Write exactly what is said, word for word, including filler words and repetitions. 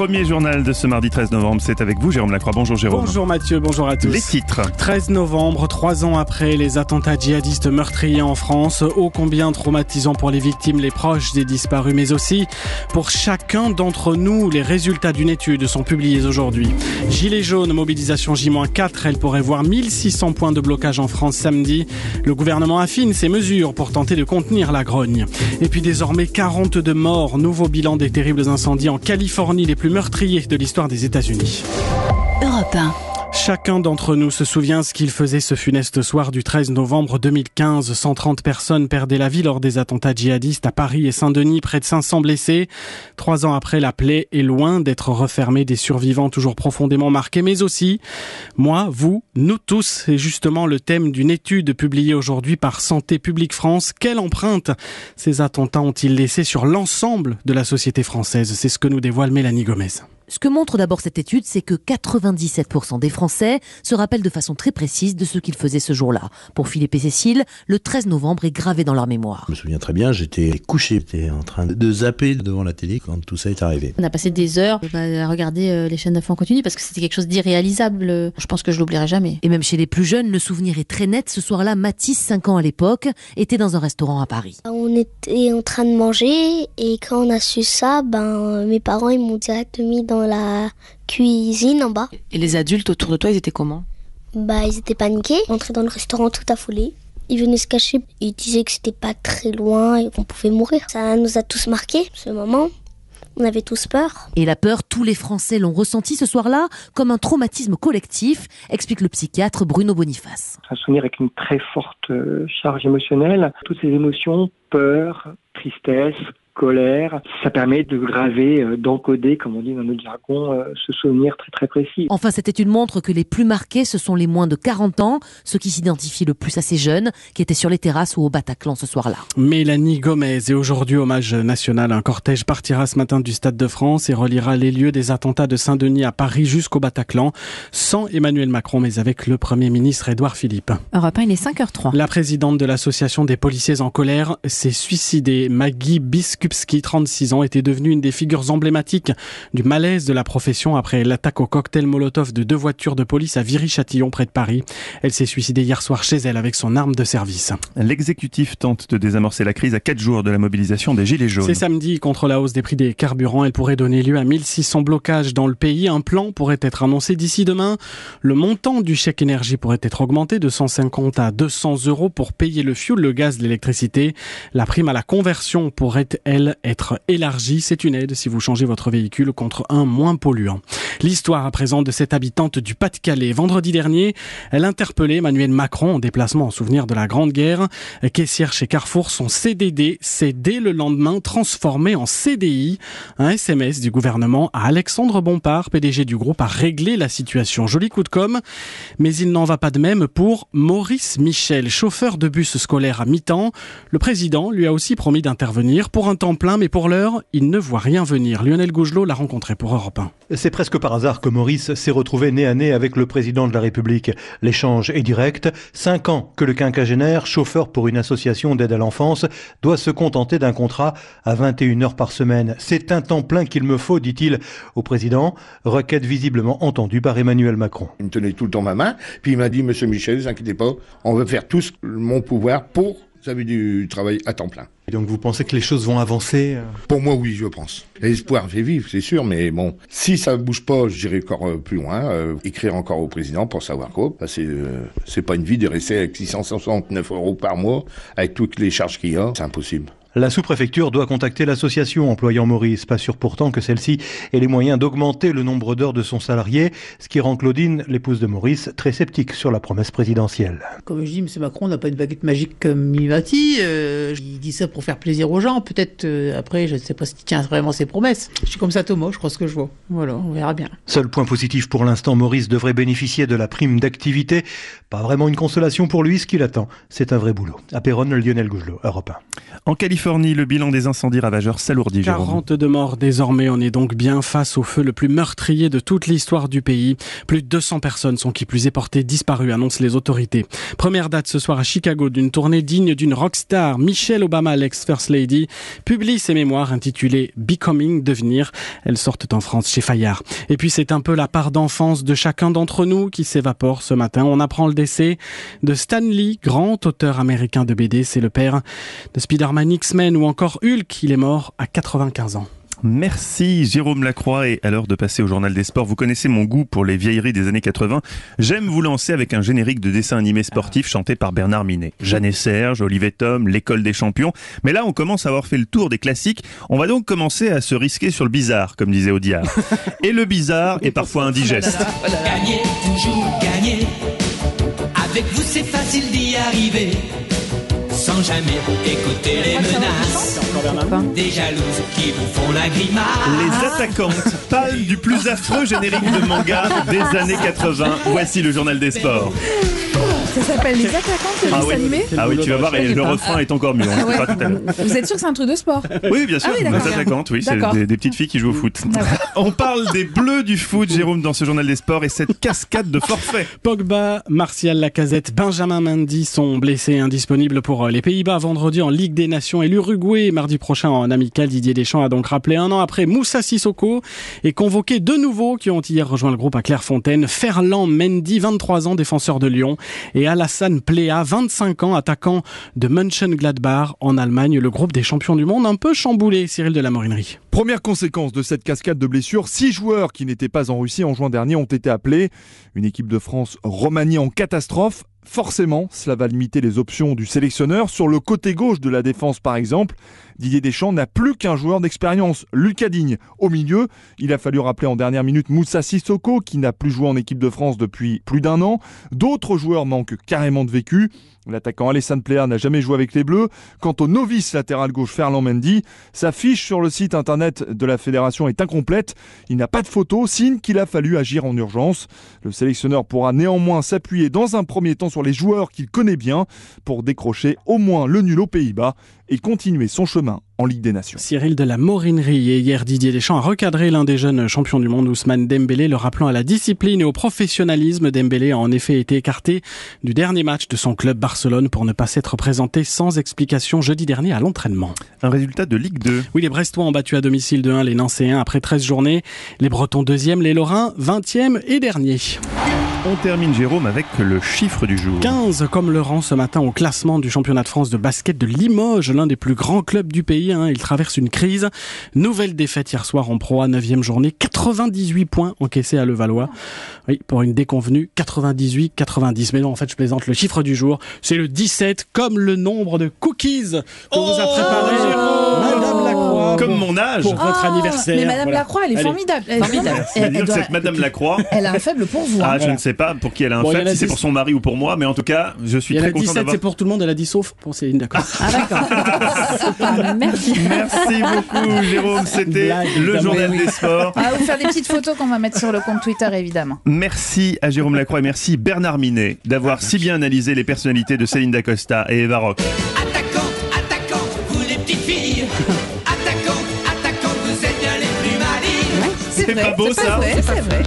premier journal de ce mardi treize novembre, c'est avec vous Jérôme Lacroix. Bonjour Jérôme. Bonjour Mathieu, bonjour à tous. Les titres. treize novembre, trois ans après les attentats djihadistes meurtriers en France, ô combien traumatisant pour les victimes, les proches des disparus, mais aussi pour chacun d'entre nous. Les résultats d'une étude sont publiés aujourd'hui. Gilets jaunes, mobilisation J quatre, elle pourrait voir mille six cents points de blocage en France samedi. Le gouvernement affine ses mesures pour tenter de contenir la grogne. Et puis désormais quarante-deux morts, nouveau bilan des terribles incendies en Californie, les plus meurtriers de l'histoire des États-Unis. Europe un. Chacun d'entre nous se souvient ce qu'il faisait ce funeste soir du treize novembre deux mille quinze. cent trente personnes perdaient la vie lors des attentats djihadistes à Paris et Saint-Denis, près de cinq cents blessés. Trois ans après, la plaie est loin d'être refermée, des survivants toujours profondément marqués, mais aussi moi, vous, nous tous. C'est justement le thème d'une étude publiée aujourd'hui par Santé publique France. Quelle empreinte ces attentats ont-ils laissé sur l'ensemble de la société française? C'est ce que nous dévoile Mélanie Gomez. Ce que montre d'abord cette étude, c'est que quatre-vingt-dix-sept pour cent des Français se rappellent de façon très précise de ce qu'ils faisaient ce jour-là. Pour Philippe et Cécile, le treize novembre est gravé dans leur mémoire. Je me souviens très bien, j'étais couché, j'étais en train de zapper devant la télé quand tout ça est arrivé. On a passé des heures à regarder les chaînes d'infos en continu parce que c'était quelque chose d'irréalisable. Je pense que je l'oublierai jamais. Et même chez les plus jeunes, le souvenir est très net. Ce soir-là, Mathis, cinq ans à l'époque, était dans un restaurant à Paris. On était en train de manger et quand on a su ça, ben mes parents ils m'ont direct mis dans la cuisine en bas. Et les adultes autour de toi, ils étaient comment? Bah ils étaient paniqués, entrés dans le restaurant tout affolés. Ils venaient se cacher, ils disaient que c'était pas très loin et qu'on pouvait mourir. Ça nous a tous marqués, ce moment. On avait tous peur. Et la peur, tous les Français l'ont ressenti ce soir-là comme un traumatisme collectif, explique le psychiatre Bruno Boniface. Un souvenir avec une très forte charge émotionnelle. Toutes ces émotions, peur, tristesse, colère, ça permet de graver, d'encoder, comme on dit dans notre jargon, ce souvenir très très précis. Enfin, cette étude montre que les plus marqués, ce sont les moins de quarante ans, ceux qui s'identifient le plus à ces jeunes, qui étaient sur les terrasses ou au Bataclan ce soir-là. Mélanie Gomez, et aujourd'hui, hommage national, un cortège partira ce matin du Stade de France et reliera les lieux des attentats de Saint-Denis à Paris jusqu'au Bataclan, sans Emmanuel Macron, mais avec le Premier ministre Édouard Philippe. Europe un, il est cinq heures trois. La présidente de l'association des policiers en colère s'est suicidée. Maggie Biskupski, trente-six ans, était devenue une des figures emblématiques du malaise de la profession après l'attaque au cocktail Molotov de deux voitures de police à Viry-Châtillon, près de Paris. Elle s'est suicidée hier soir chez elle avec son arme de service. L'exécutif tente de désamorcer la crise à quatre jours de la mobilisation des Gilets jaunes. C'est samedi. Contre la hausse des prix des carburants, elle pourrait donner lieu à mille six cents blocages dans le pays. Un plan pourrait être annoncé d'ici demain. Le montant du chèque énergie pourrait être augmenté de cent cinquante à deux cents euros pour payer le fioul, le gaz, l'électricité. La prime à la conversion pourrait, elle, être élargie. C'est une aide si vous changez votre véhicule contre un moins polluant. L'histoire à présent de cette habitante du Pas-de-Calais. Vendredi dernier, elle interpellait Emmanuel Macron en déplacement en souvenir de la Grande Guerre. Caissière chez Carrefour, son C D D s'est dès le lendemain transformé en C D I. Un S M S du gouvernement à Alexandre Bompard, P D G du groupe, a réglé la situation. Joli coup de com', mais il n'en va pas de même pour Maurice Michel, chauffeur de bus scolaire à mi-temps. Le président lui a aussi promis d'intervenir pour un temps plein, mais pour l'heure, il ne voit rien venir. Lionel Gougelot l'a rencontré pour Europe un. C'est presque par hasard que Maurice s'est retrouvé nez à nez avec le président de la République. L'échange est direct. Cinq ans que le quinquagénaire, chauffeur pour une association d'aide à l'enfance, doit se contenter d'un contrat à vingt et une heures par semaine. C'est un temps plein qu'il me faut, dit-il au président. Requête visiblement entendue par Emmanuel Macron. Il me tenait tout le temps ma main, puis il m'a dit, monsieur Michel, ne vous inquiétez pas, on va faire tout mon pouvoir pour, vous avez du travail à temps plein. Et donc vous pensez que les choses vont avancer? Pour moi, oui, je pense. L'espoir fait vivre, c'est sûr, mais bon, si ça bouge pas, j'irai encore plus loin, euh, écrire encore au président pour savoir quoi. C'est, euh, c'est pas une vie de rester avec six cent soixante-neuf euros par mois, avec toutes les charges qu'il y a, c'est impossible. La sous-préfecture doit contacter l'association employant Maurice, pas sûr pourtant que celle-ci ait les moyens d'augmenter le nombre d'heures de son salarié, ce qui rend Claudine, l'épouse de Maurice, très sceptique sur la promesse présidentielle. Comme je dis, M. Macron n'a pas une baguette magique comme Mimati, euh, il dit ça pour faire plaisir aux gens, peut-être euh, après, je ne sais pas s'il tient vraiment ses promesses. Je suis comme ça Thomas, je crois ce que je vois. Voilà, on verra bien. Seul point positif pour l'instant, Maurice devrait bénéficier de la prime d'activité. Pas vraiment une consolation pour lui, ce qu'il attend, c'est un vrai boulot. À Péronne, Lionel Gougelot, Europe un. En Californie, Californie, le bilan des incendies ravageurs s'alourdit, Jérôme. quarante-deux morts désormais. On est donc bien face au feu le plus meurtrier de toute l'histoire du pays. Plus de deux cents personnes sont qui plus est portées disparues, annoncent les autorités. Première date ce soir à Chicago d'une tournée digne d'une rockstar. Michelle Obama, l'ex-First Lady, publie ses mémoires intitulées Becoming, devenir. Elles sortent en France chez Fayard. Et puis c'est un peu la part d'enfance de chacun d'entre nous qui s'évapore ce matin. On apprend le décès de Stan Lee, grand auteur américain de B D. C'est le père de Spider-Man, X-Men ou encore Hulk. Il est mort à quatre-vingt-quinze ans. Merci Jérôme Lacroix, et à l'heure de passer au journal des sports, vous connaissez mon goût pour les vieilleries des années quatre-vingts. J'aime vous lancer avec un générique de dessin animé sportif chanté par Bernard Minet. Jeanne et Serge, Olive Tom, l'école des champions. Mais là, on commence à avoir fait le tour des classiques. On va donc commencer à se risquer sur le bizarre, comme disait Audiard. Et le bizarre est parfois indigeste. Gagner, toujours gagner. Avec vous, c'est facile d'y arriver. Sans jamais écouter les menaces des jalouses qui vous font la grimace. Les attaquantes parlent du plus affreux générique de manga des années quatre-vingts. Voici le journal des sports. Ça s'appelle Les Attaquantes, le ah dessin oui. animé. Ah oui, tu vas voir, et le refrain est encore mieux. On Ah ouais. pas tout à l'heure. Vous êtes sûr que c'est un truc de sport? Oui, bien sûr, Ah oui, les d'accord. attaquantes, oui, c'est D'accord. des, des petites filles qui jouent au foot. On parle des bleus du foot, Jérôme, dans ce journal des sports, et cette cascade de forfaits. Pogba, Martial, Lacazette, Benjamin Mendy sont blessés et indisponibles pour les Pays-Bas vendredi en Ligue des Nations et l'Uruguay mardi prochain en amical. Didier Deschamps a donc rappelé un an après Moussa Sissoko et convoqué deux nouveaux qui ont hier rejoint le groupe à Clairefontaine. Ferland Mendy, vingt-trois ans, défenseur de Lyon, et Alassane Plea, vingt-cinq ans, attaquant de Mönchengladbach en Allemagne. Le groupe des champions du monde un peu chamboulé, Cyril de la Morinerie. Première conséquence de cette cascade de blessures, six joueurs qui n'étaient pas en Russie en juin dernier ont été appelés. Une équipe de France remaniée en catastrophe. Forcément, cela va limiter les options du sélectionneur. Sur le côté gauche de la défense, par exemple, Didier Deschamps n'a plus qu'un joueur d'expérience, Lucas Digne. Au milieu, il a fallu rappeler en dernière minute Moussa Sissoko, qui n'a plus joué en équipe de France depuis plus d'un an. D'autres joueurs manquent carrément de vécu. L'attaquant Alassane Plea n'a jamais joué avec les Bleus. Quant au novice latéral gauche Ferland Mendy, sa fiche sur le site internet de la fédération est incomplète. Il n'a pas de photo, signe qu'il a fallu agir en urgence. Le sélectionneur pourra néanmoins s'appuyer dans un premier temps sur les joueurs qu'il connaît bien pour décrocher au moins le nul aux Pays-Bas et continuer son chemin en Ligue des Nations. Cyril de la Morinerie. Et hier, Didier Deschamps a recadré l'un des jeunes champions du monde, Ousmane Dembélé, le rappelant à la discipline et au professionnalisme. Dembélé a en effet été écarté du dernier match de son club Barcelone pour ne pas s'être présenté sans explication jeudi dernier à l'entraînement. Un résultat de Ligue deux. Oui, les Brestois ont battu à domicile de un les Nancéens après treize journées. Les Bretons deuxième, les Lorrains vingtième et dernier. On termine, Jérôme, avec le chiffre du jour. quinze, comme le rang ce matin au classement du championnat de France de basket de Limoges, l'un des plus grands clubs du pays. Hein. Il traverse une crise. Nouvelle défaite hier soir en Pro A, neuvième journée. quatre-vingt-dix-huit points encaissés à Levallois. Oui, pour une déconvenue, quatre-vingt-dix-huit quatre-vingt-dix. Mais non, en fait, je plaisante. Le chiffre du jour, c'est le dix-sept, comme le nombre de cookies que oh vous a préparé Madame Lacroix. Comme mon âge. Pour votre Ah, anniversaire. Mais Madame voilà. Lacroix, elle est Allez. formidable. Elle est formidable. C'est-à-dire Elle, elle que doit- cette Madame Lacroix... elle a un faible pour vous. Ah, hein. je ne sais pas pour qui elle a un Bon, il y en faible, a si c'est dix. pour son mari ou pour moi, mais en tout cas, je suis Il y en très a content dix-sept, d'avoir... c'est pour tout le monde, elle a dit sauf pour Céline, d'accord. Ah d'accord. Merci. Merci beaucoup, Jérôme. C'était Blague, le évidemment. journal Oui. des sports. On va vous faire des petites photos qu'on va mettre sur le compte Twitter, évidemment. Merci à Jérôme Lacroix et merci Bernard Minet d'avoir si bien analysé les personnalités de Céline Dacosta et Eva Rock. Attaquant, attaquant, vous les petites filles. Attaquant, attaquant, vous êtes bien les plus malines. C'est C'est vrai, pas beau, c'est ça vrai, c'est vrai.